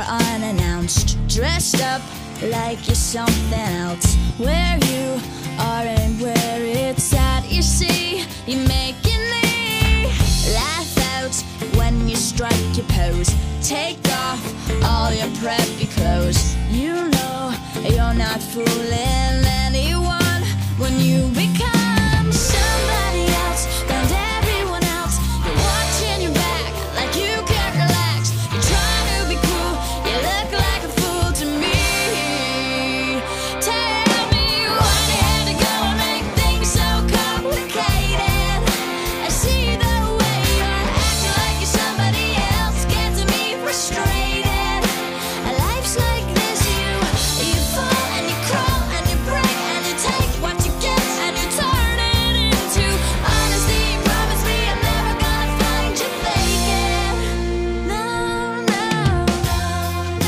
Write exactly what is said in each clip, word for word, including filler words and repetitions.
unannounced, dressed up like you're something else. Where you are and where it's at, you see, you're making me laugh out when you strike your pose. Take off all your preppy clothes. You know you're not fooling anyone when you become somebody else. Round everyone else, you're watching your back like you can't relax. You're trying to be cool, you look like a fool to me. Tell me why you had to go and make things so complicated. I see the way you're acting like you're somebody else, gets me frustrated. Life's like this, you you fall and you crawl and you break and you take what you get and you turn it into honesty. Promise me I'm never gonna find you faking. No, no, no,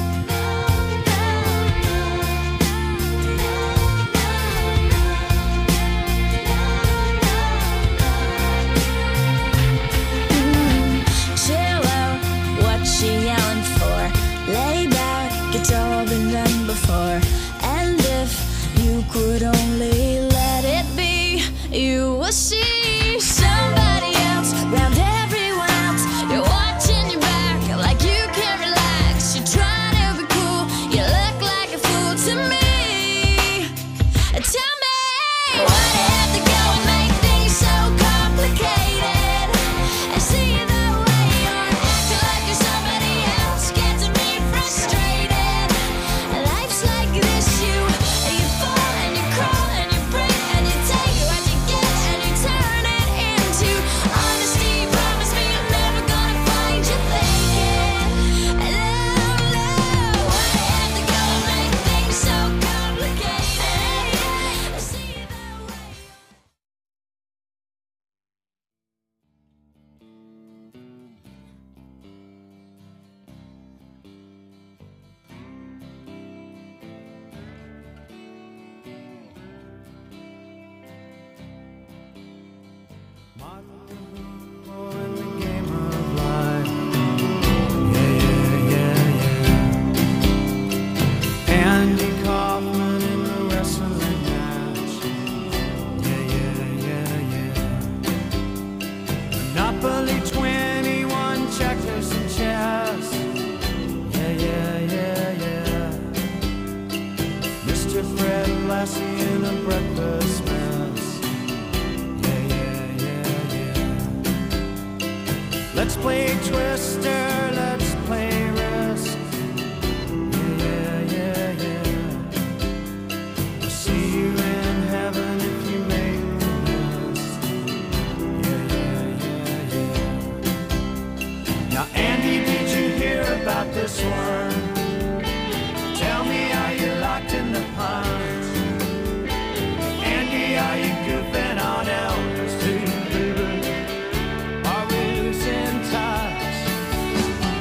chill out, what she yelling for? Lay back, it's all been done before. And if you could only let it be, you will see somebody else round everyone else. You're watching your back like you can't relax. You're trying to be cool, you look like a fool to me. Tell me why you have to go and make things so complicated. I see the way you're acting like you're somebody else, gets me frustrated. Life's like this, you you fall and you crawl and you break and you take what you get and you turn it into honesty. Promise me I'm never gonna find you faking. No, no, why you have to go and make things so complicated? I see the way. Andy Kaufman in the wrestling match. Yeah, yeah, yeah, yeah. Monopoly twenty-one, checkers and chess. Yeah, yeah, yeah, yeah. Mister Fred Lassie in a breakfast mess. Yeah, yeah, yeah, yeah. Let's play Twister, let's play Risk. Yeah, yeah, yeah. I'll see you in heaven if you make the list. Yeah, yeah, yeah, yeah. Now, Andy, did you hear about this one? Tell me, are you locked in the pond? Andy, are you goofing on Elvis too, baby? Are we losing touch?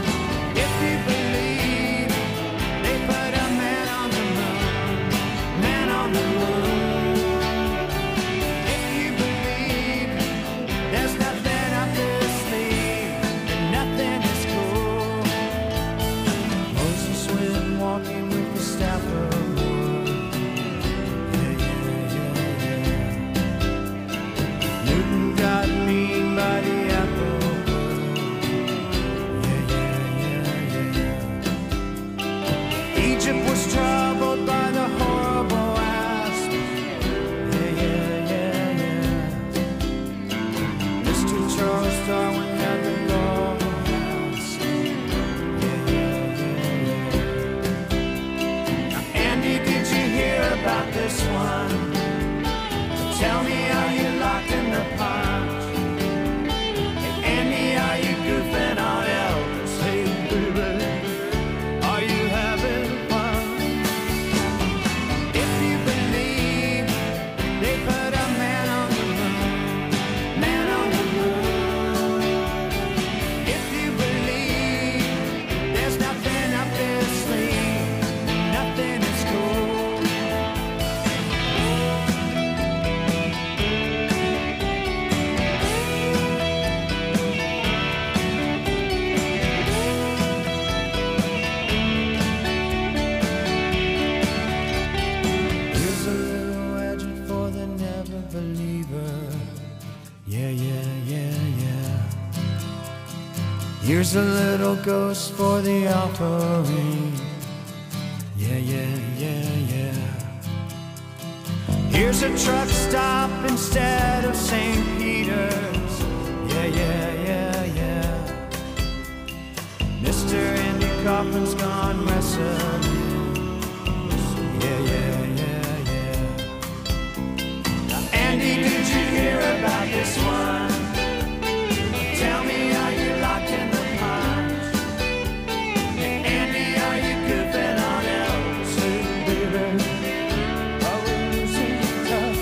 Here's a little ghost for the offering. Yeah, yeah, yeah, yeah. Here's a truck stop instead of Saint Peter's. Yeah, yeah, yeah, yeah. Mister Andy Kaufman's gone wrestling. Yeah, yeah, yeah, yeah. Now, Andy, did you hear about this one? Tell me, are you locked in the pond? Hey, Andy, are you goofing on else? Hey, baby, are we losing tough?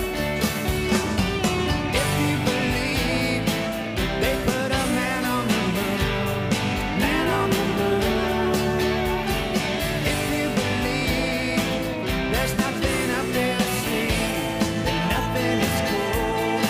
If you believe they put a man on the moon, man on the moon. If you believe there's nothing up their sleeve, then nothing is cool.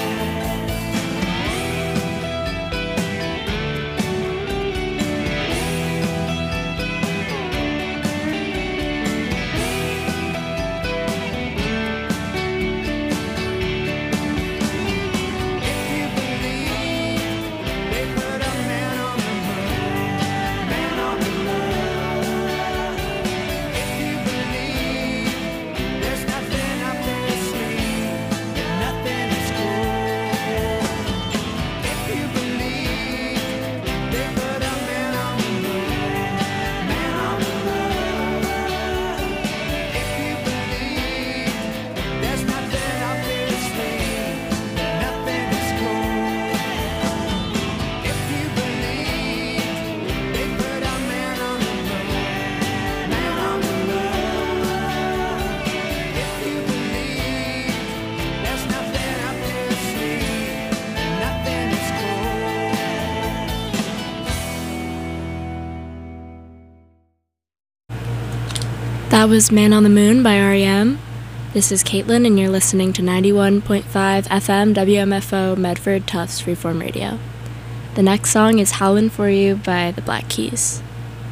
If you believe they put a man on the moon, man on the moon. If you believe there's nothing up their sleeve, then nothing is cool. If you believe they put a man on the moon, man on the moon. If you believe there's nothing up their sleeve, then nothing is cool. If you believe they put a man on the moon, man on the moon. If you believe there's nothing up their sleeve, then nothing is cool. That was Man on the Moon by R E M. This is Caitlin, and you're listening to ninety-one point five F M W M F O Medford Tufts Freeform Radio. The next song is Howlin' For You by the Black Keys.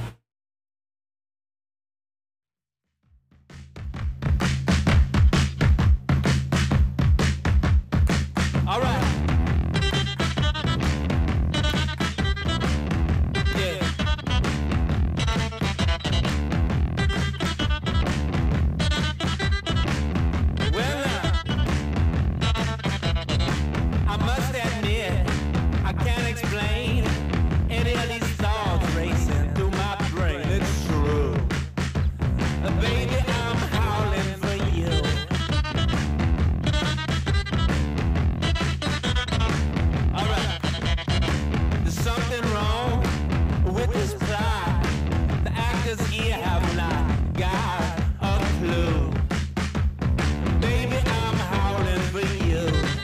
All right. Yeah. Well, now, I must admit, I can't explain any of these thoughts racing through my brain. It's true. Uh, baby, I'm howling for you. Alright, there's something wrong with this plot. The actors here have not got a clue. Baby, I'm howling for you.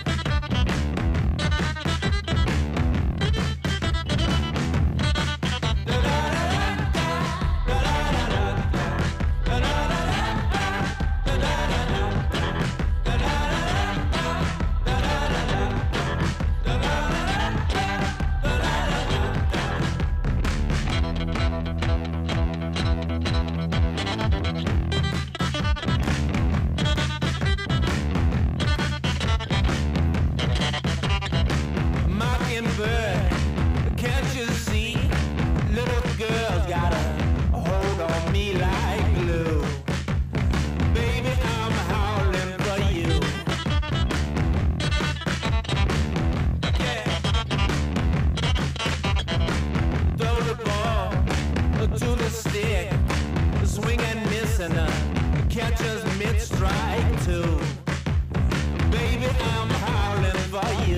Mockingbird, can't you see? Little girls got a hold on me like glue. Baby, I'm howling for you. Yeah. Throw the ball to the stick, swing and miss and uh, catch us mid-strike too. Baby, I'm howling for you.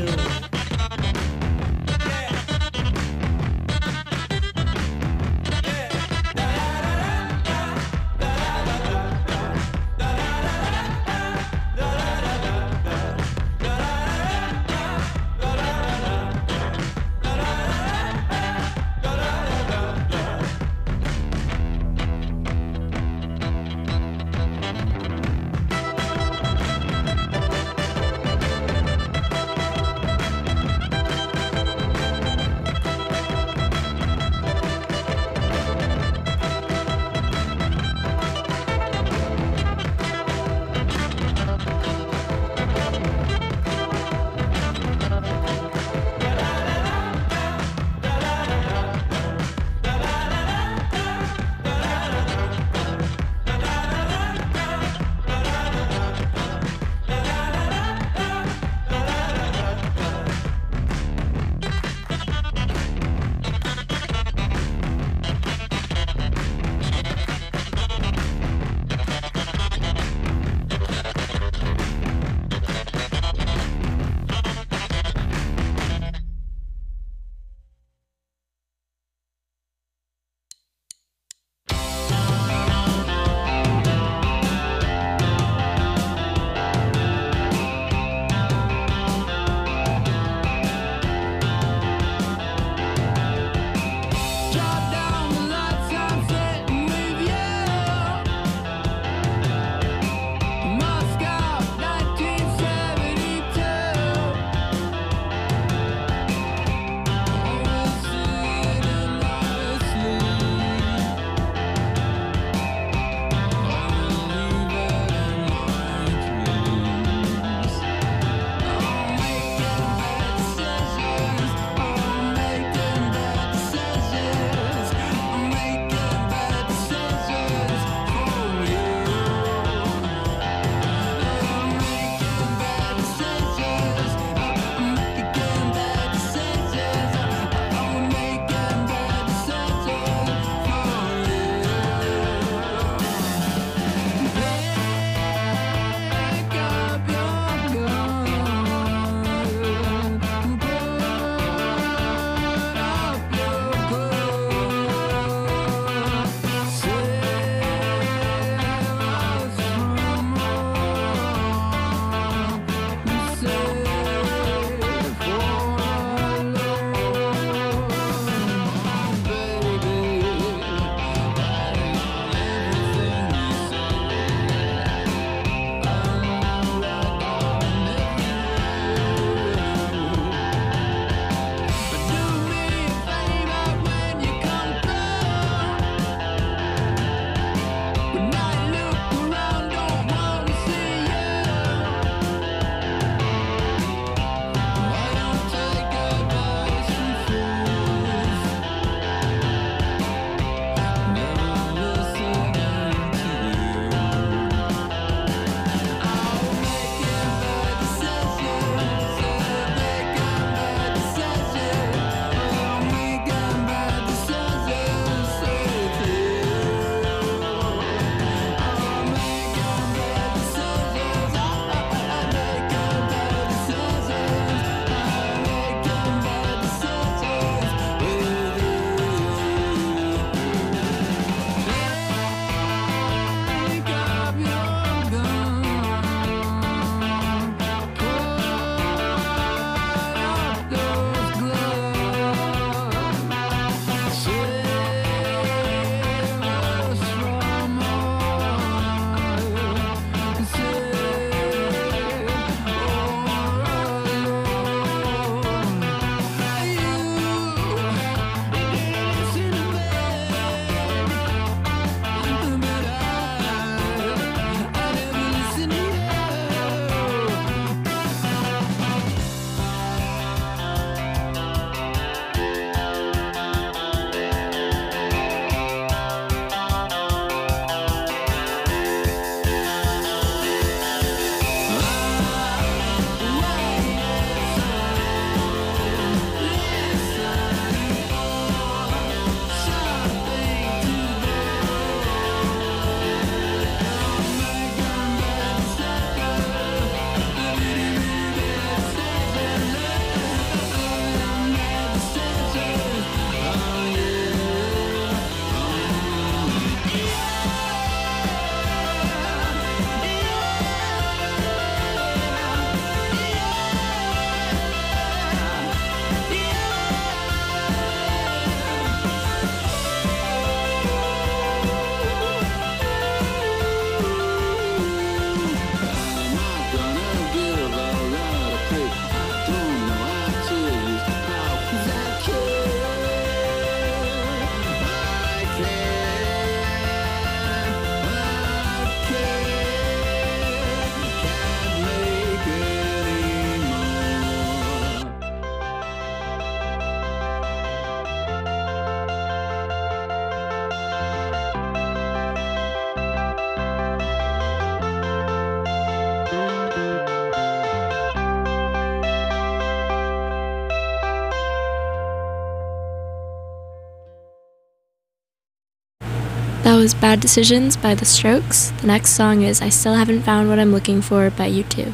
That was Bad Decisions by The Strokes. The next song is I Still Haven't Found What I'm Looking For by U two.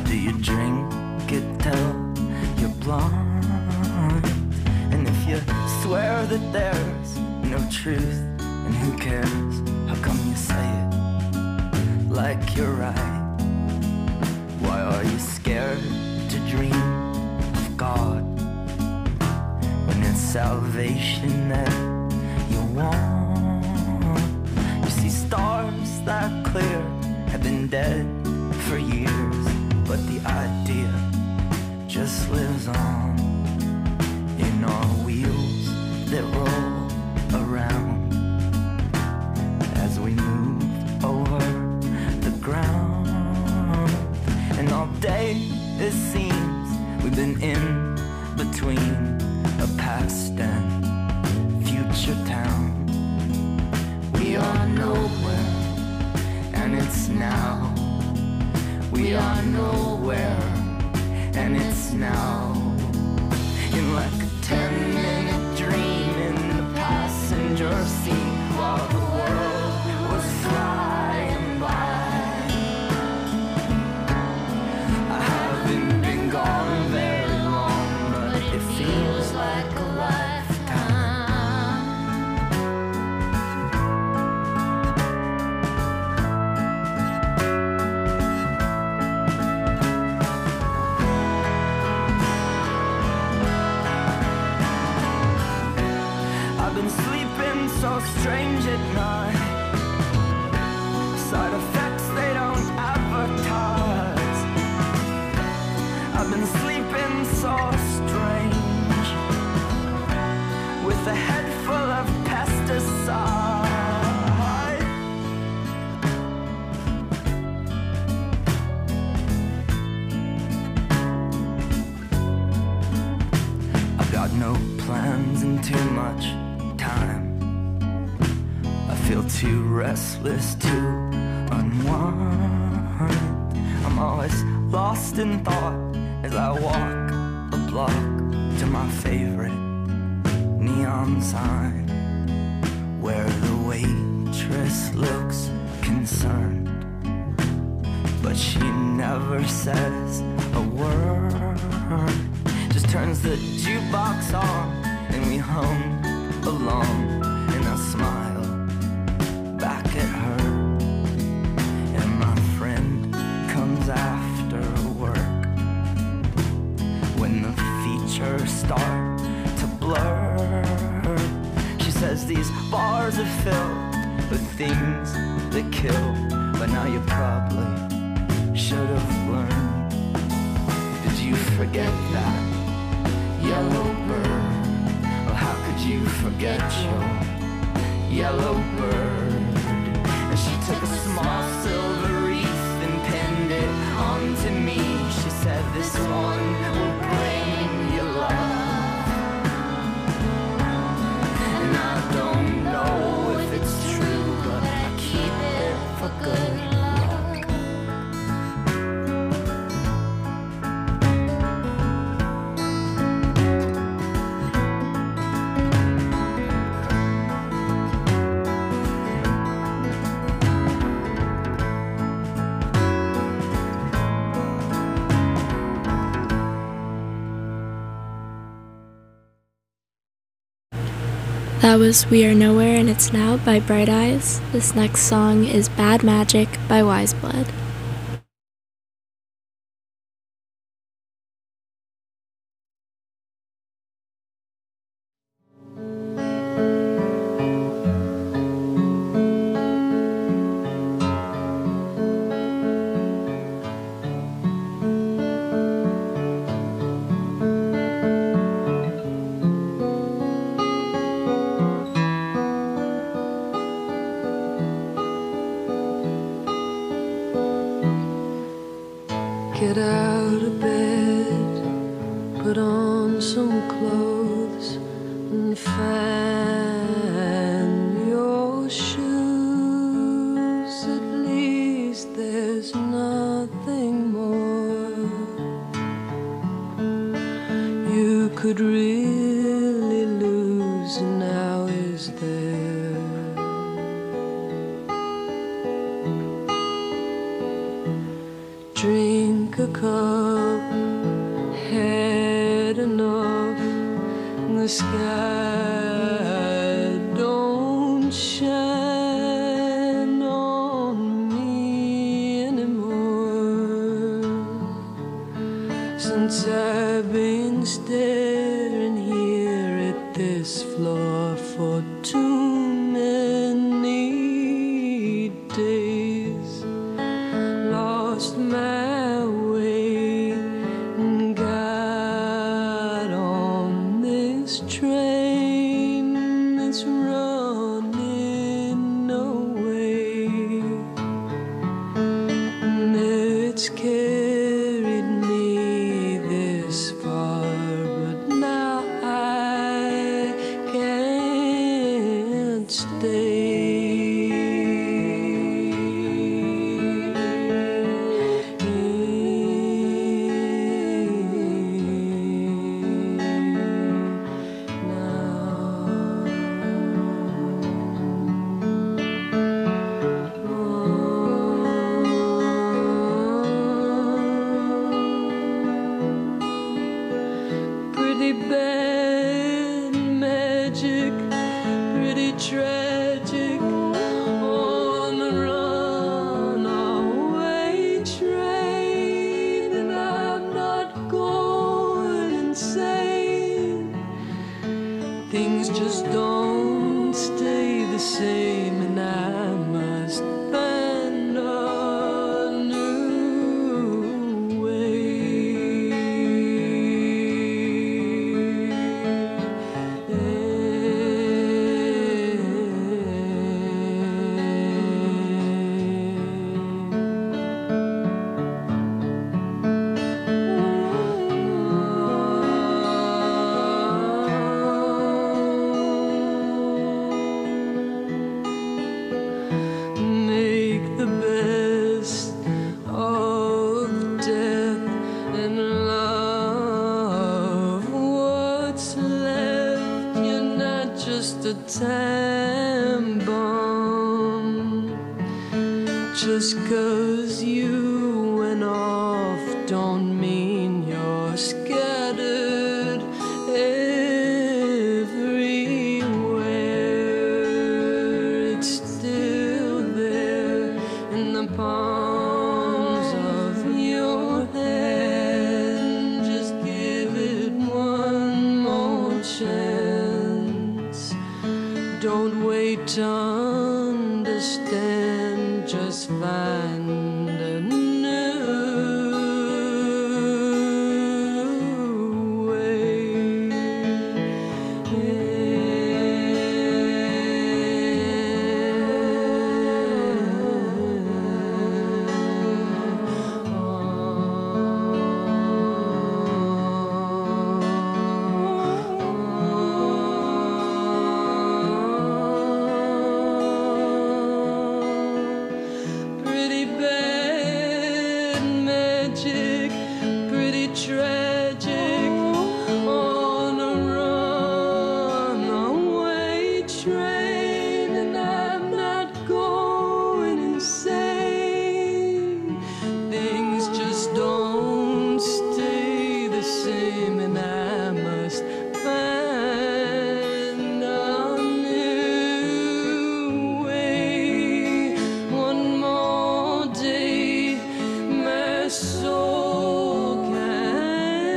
do you drink it till you're blind? And if you swear that there's no truth, and who cares? How come you say it like you're right? Why are you scared to dream of God when it's salvation that you want? You see, stars that clear have been dead for years, but the idea just lives on in our wheels that roll around as we move over the ground. And all day it seems we've been in between a past and future town. We are nowhere and it's now. We are nowhere and it's now. In like a ten minute dream in the passenger seat while the world was flying by. I haven't been gone very long, but it feels like a lifetime. I've been sleeping so strange at night. Side effects they don't advertise. I've been sleeping so strange, with a head full of pesticide. I've got no plans and too much time. I feel too restless to unwind. I'm always lost in thought as I walk a block to my favorite neon sign, where the waitress looks concerned, but she never says a word. Just turns the jukebox on and we hum along, and I smile back at her. And my friend comes after work when the features start to blur. She says these bars are filled with things that kill, but now you probably should have learned. Did you forget that yellow bird? How could you forget your yellow bird? And she took a small silver wreath and pinned it onto me. She said, this one will bring you love. And I don't know if it's true, but I keep it for good luck. That was We Are Nowhere and It's Now by Bright Eyes. This next song is Bad Magic by Wise Blood. Get out of bed, put on some clothes and fan your shoes. At least there's nothing more you could really lose now, is there? drink a cup, had enough. The sky don't shine on me anymore. Since I've been staring here at this floor for too many days, lost my way and got on this train that's running away, and it's carried me this far, but now I can't stay. Pretty bad magic, pretty tragic, on the runaway train, and I'm not going insane. Things just don't stay the same, and I must find a new way. Make the best of death and love what's left. You're not just a time bomb. Just 'cause you went off don't mean you're scattered everywhere. It's still there in the palms of your hand. Just give it one more chance. Don't wait to understand, just find a new way. Pretty bad magic, pretty tragic, on a runaway train, and I'm not going insane. Things just don't stay the same, and I must find a new way. One more day, my soul can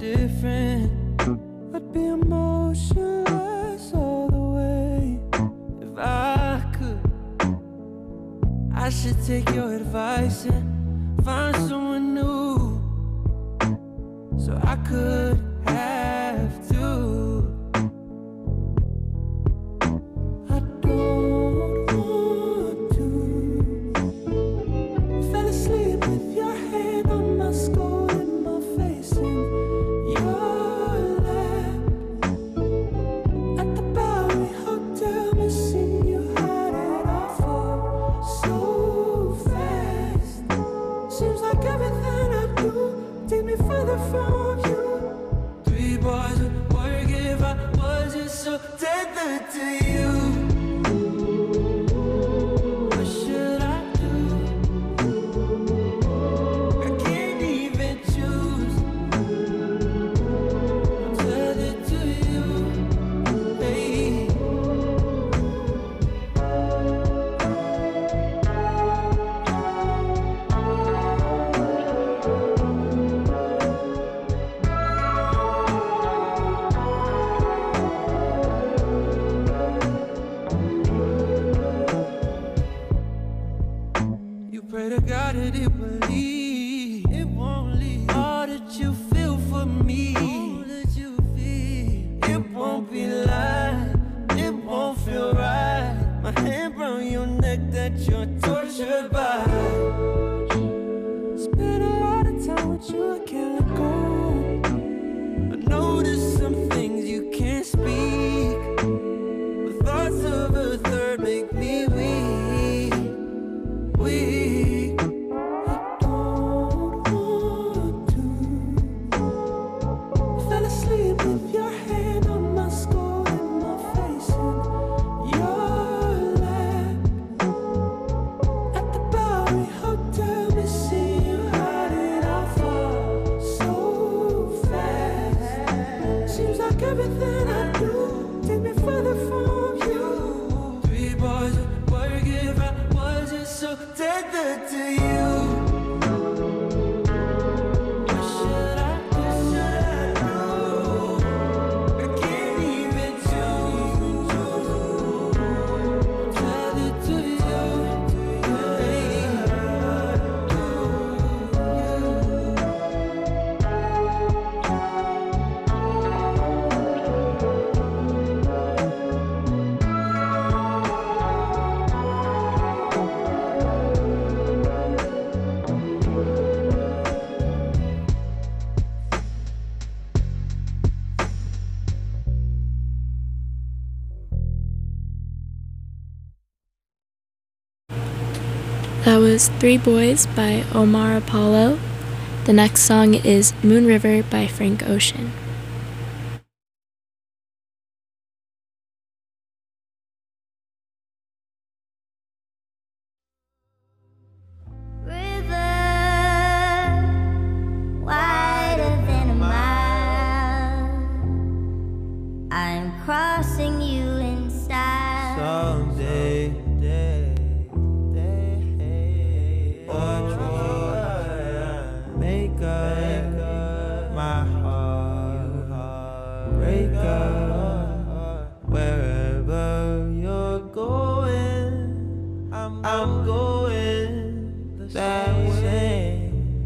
different. I'd be emotionless all the way if I could. I should take your advice and find someone new, so I could have to. I don't want to. Fell asleep with your hand on my skull and my face in your lap. At the Bowery Hotel, missing you, had it all for so fast. Seems like everything I do take me further from you. Three boys would work if I wasn't so tethered to you. What should I do? I can't even choose. I'm tethered to you, hey. You pray to God that it will leave. It won't leave. All that you feel for me, all that you feel, it won't be light. It won't feel right. My hand around your neck that you're tortured by. Spend a lot of time with you, I can't let go. I notice some things you can't speak. The thoughts of a third make me weak, weak. I don't want to. Fell asleep with your hand on my skull and my face in your lap. At the Bowery Hotel, missing you, had it all for so fast. Seems like everything I do take me further from you. Three boys would work if I wasn't so tethered to you. What should I do? Should I do? I can't even choose. I'm tethered to you, hey. That was Three Boys by Omar Apollo. The next song is Moon River by Frank Ocean. River, wider than a mile. I'm crossing you in style. Someday, day, day, watch me make up my heart, break up wherever you're going. I'm, I'm going that way.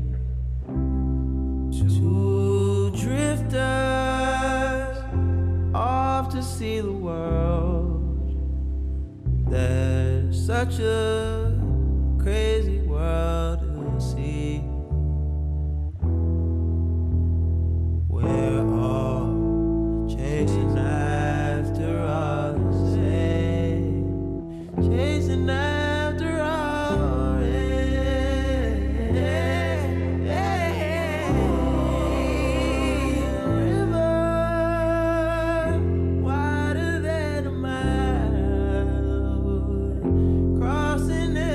Two drifters off to see the world. There's such a crazy world to see. We're all chasing after all the same, chasing after all, yeah, yeah, yeah. River wider than a mile, crossing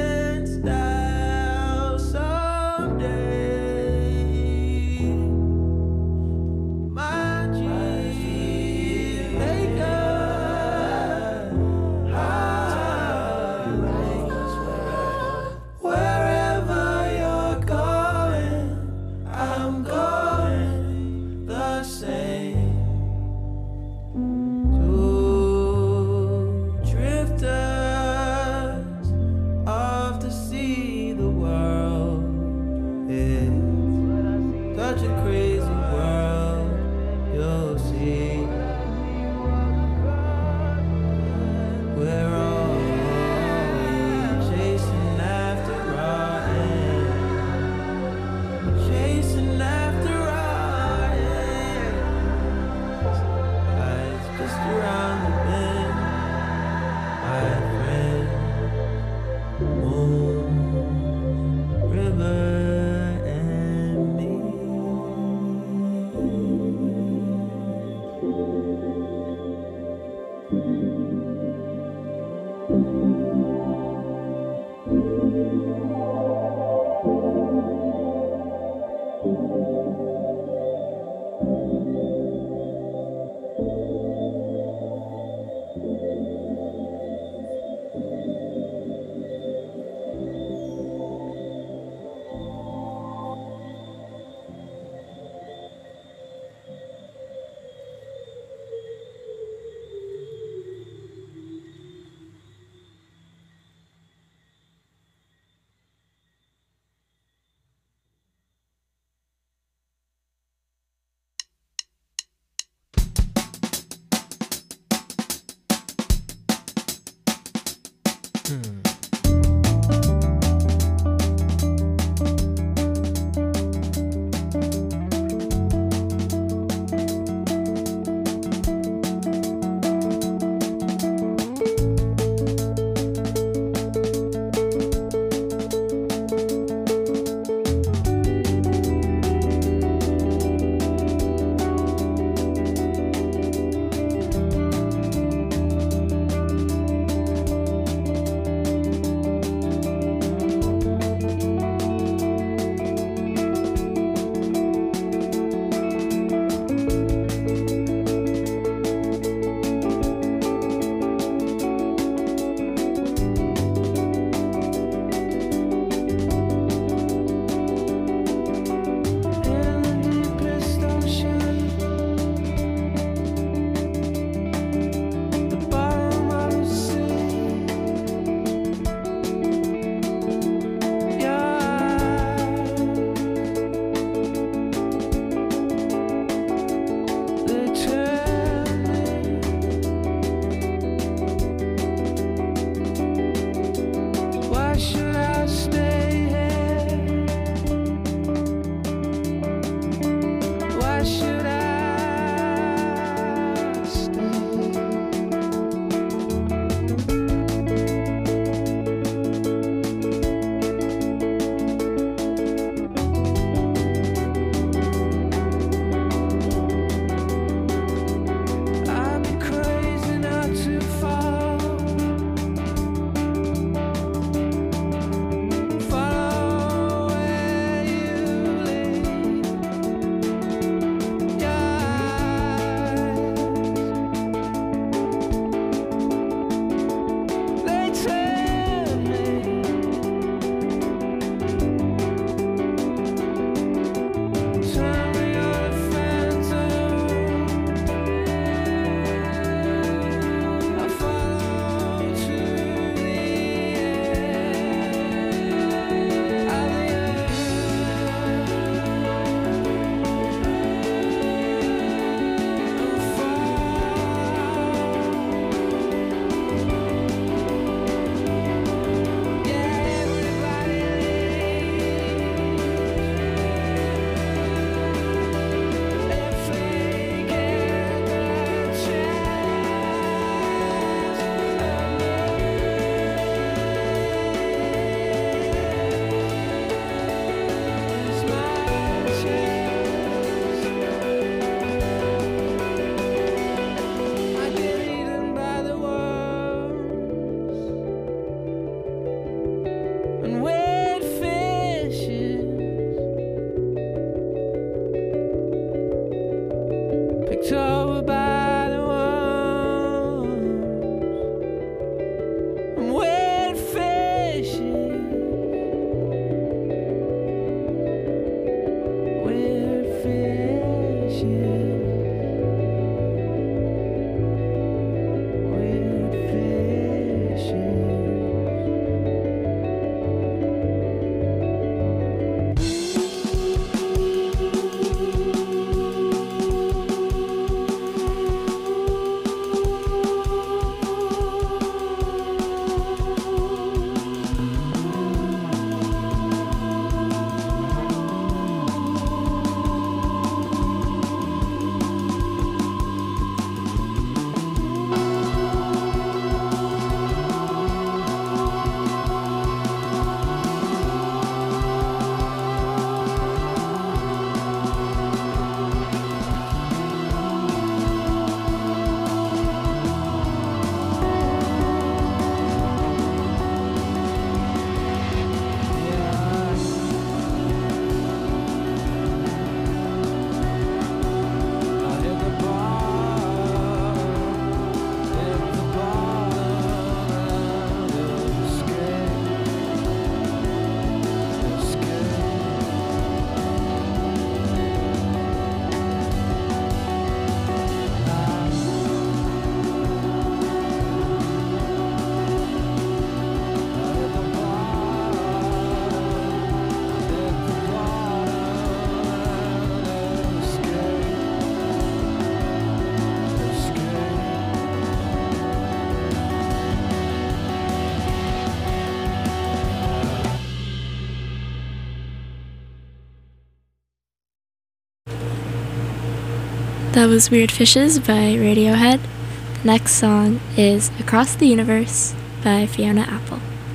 That was Weird Fishes by Radiohead. The next song is Across the Universe by Fiona Apple.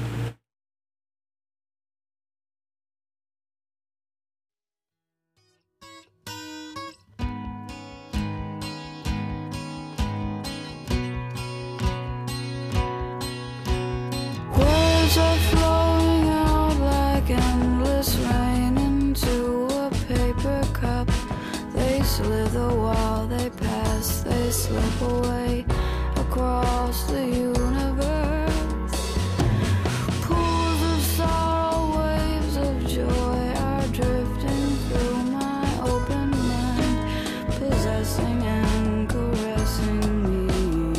Words are flowing out like endless rain into a paper cup. They slither while they pass, they slip away across the universe. Pools of sorrow, waves of joy are drifting through my open mind, possessing and caressing me.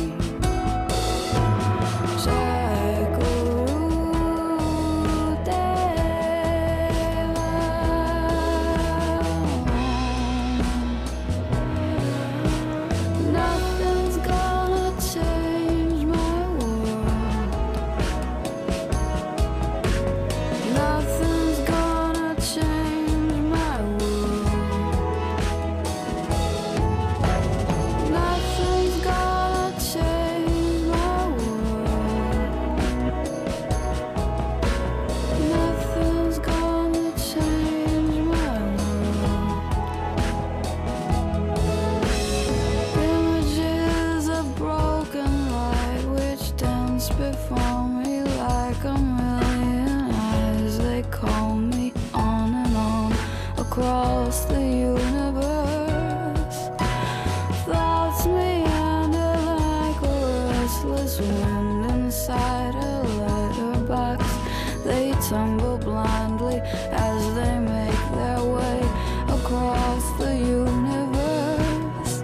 Nothing's gonna change my world. Nothing's gonna change my world. Nothing's gonna change my world. Nothing's gonna change my world. Images of broken light which dance before me like a million eyes. They call me on and on across the universe. Thoughts meander like a restless wind inside a letterbox. They tumble blindly as they make their way across the universe.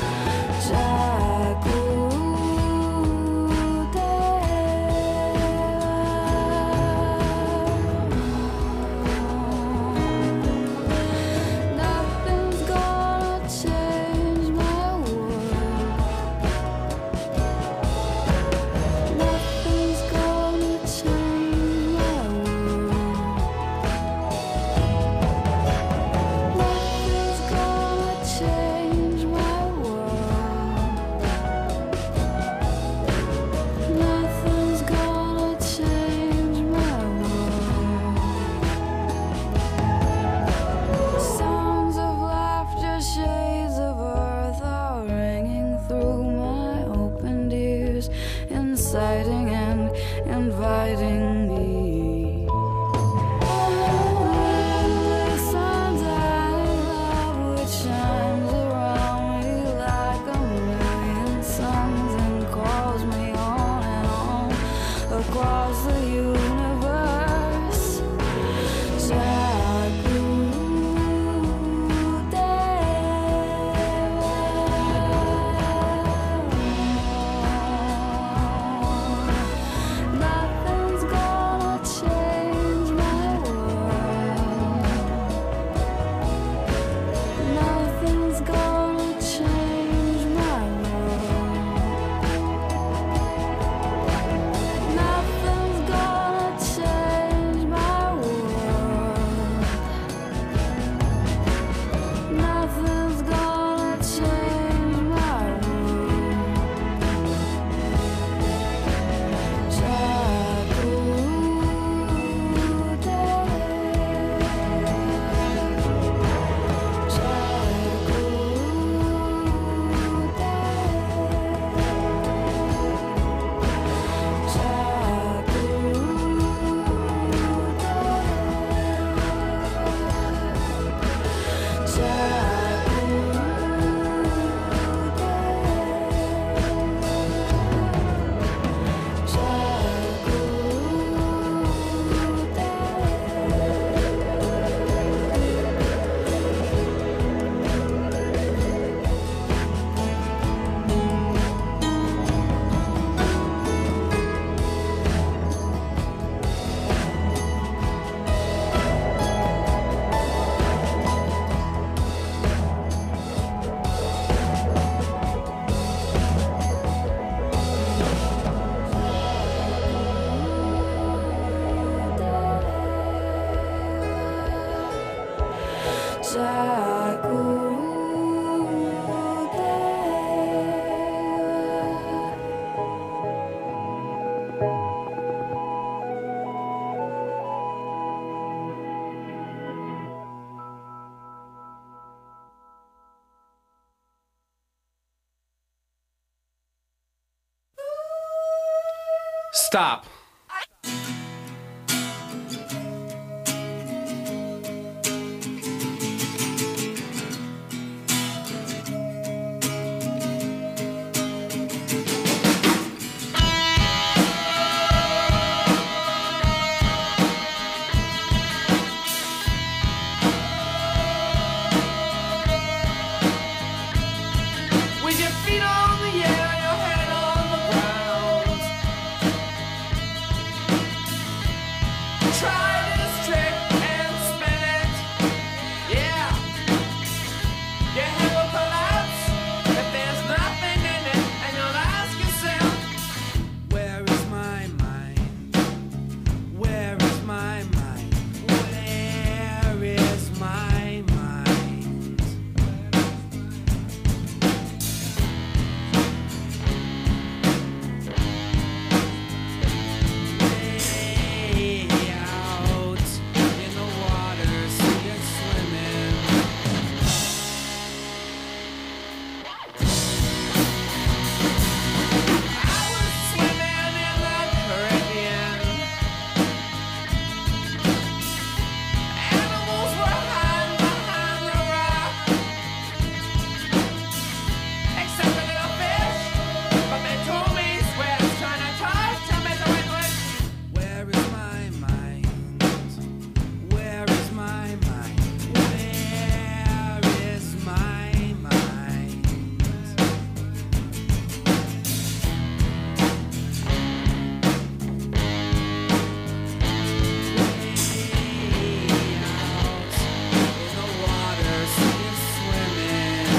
Nothing's gonna change my world. Nothing's gonna change my world. Nothing's gonna change my world. Nothing's gonna change my world. Sounds of laughter, shades of earth are ringing through my opened ears, inciting and inviting me. The sun's love which shines around me like a million suns and calls me on and on across the universe. Nothing's gonna change my world. Nothing's gonna change my world. Nothing's gonna change my world. Nothing's gonna change my Stop. With your feet on the air, your head on the ground. Try this trick and spin it. Yeah. Your head will collapse if there's nothing in it, and you'll ask yourself, where is my mind? Where is my mind? Where is my mind? Way out in the water, see you swimming. I was swimming in the Caribbean. Animals were hiding behind the rock, except a little fish. But they told me swear it's trying to talk to me, so it went. Where is my mind? Where is my mind? Where is my mind? Way out in the water, see you swimming.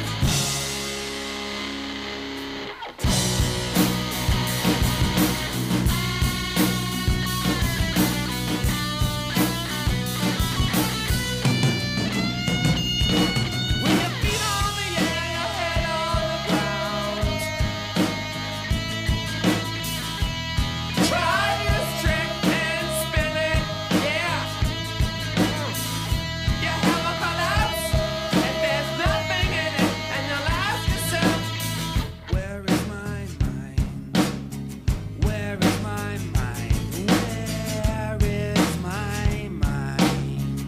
With your feet on the air, your head on the ground. Try this trick and spin it, yeah. Your head will collapse if there's nothing in it, and you'll ask yourself, where is my mind? Where is my mind? Where is my mind?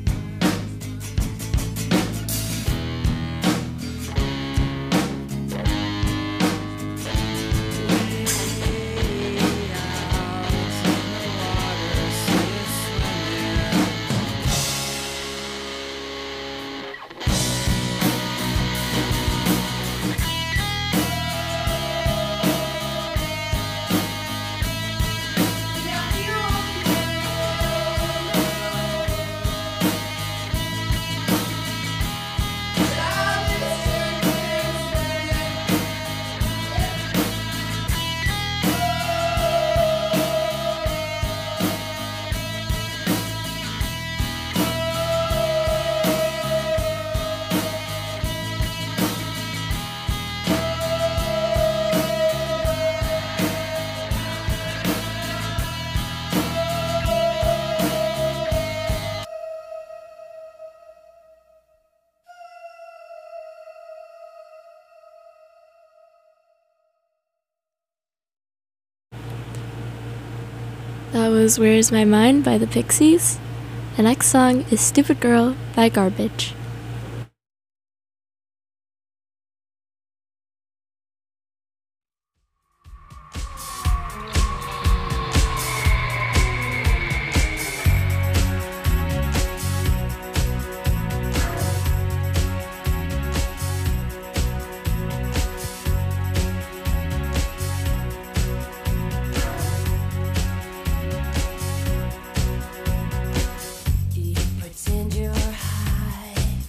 Way out in the water, see you swimming. That was Where's My Mind by the Pixies. The next song is Stupid Girl by Garbage. You pretend you're high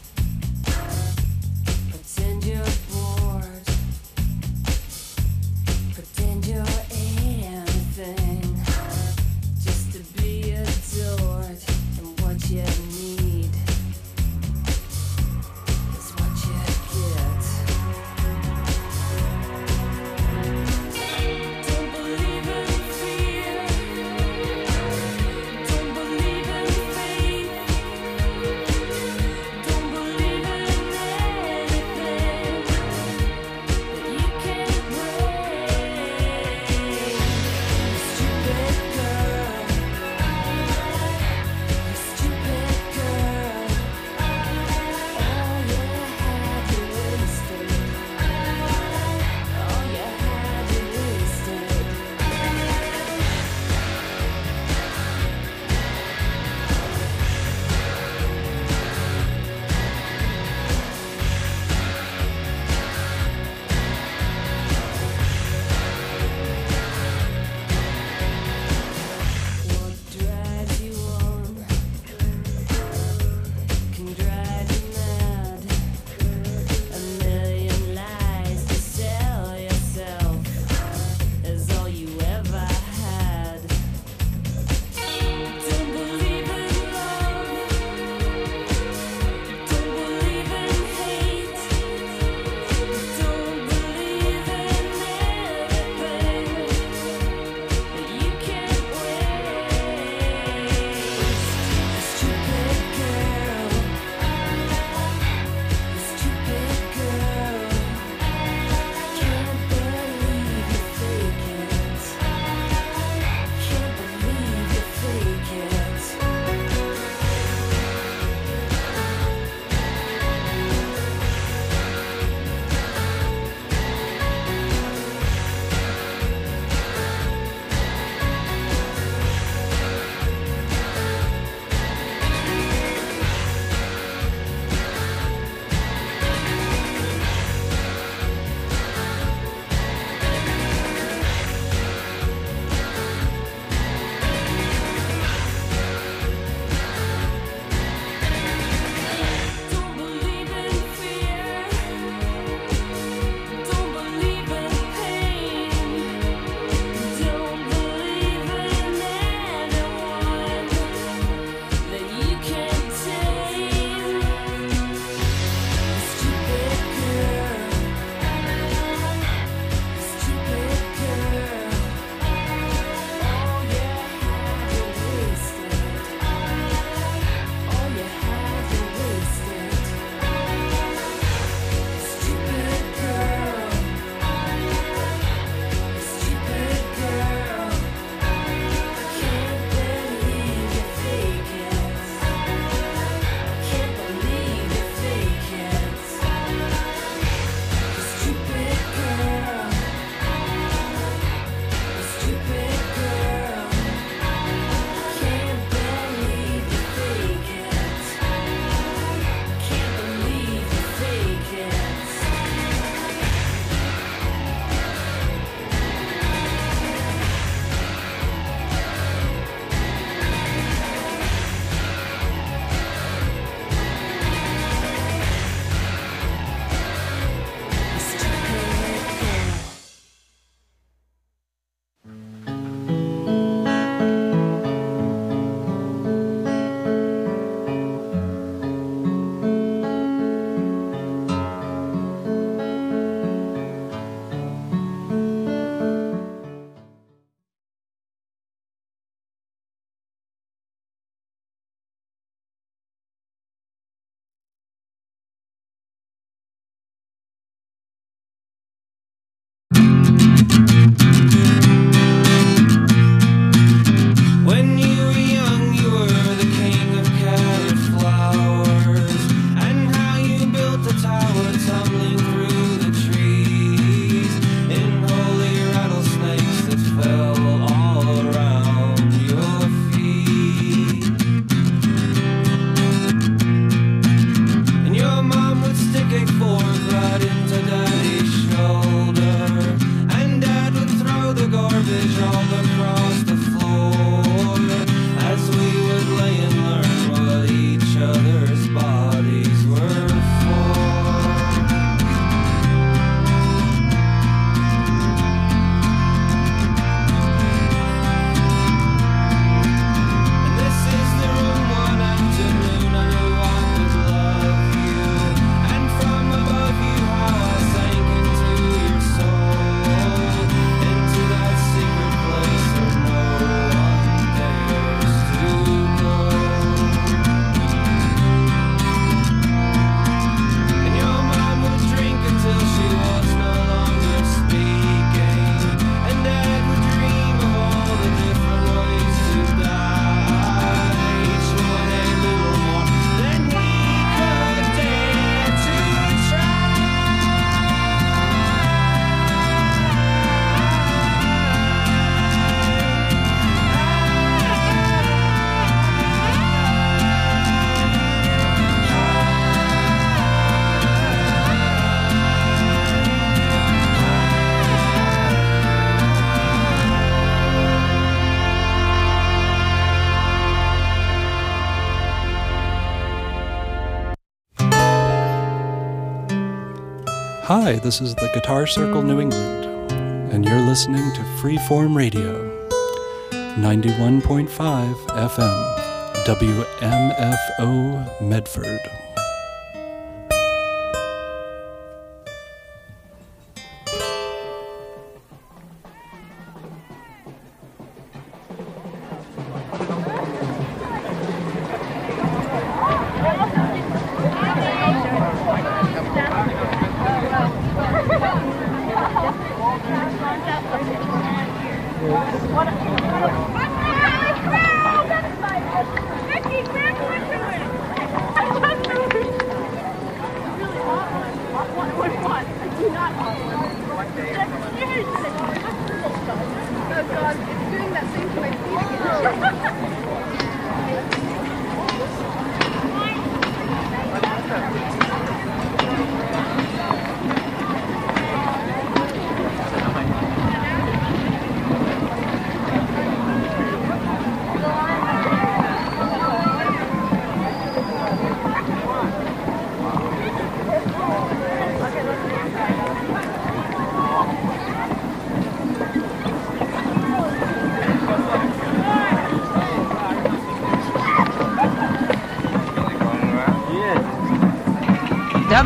Hi, this is the Guitar Circle New England, and you're listening to Freeform Radio, ninety-one point five F M, W M F O Medford.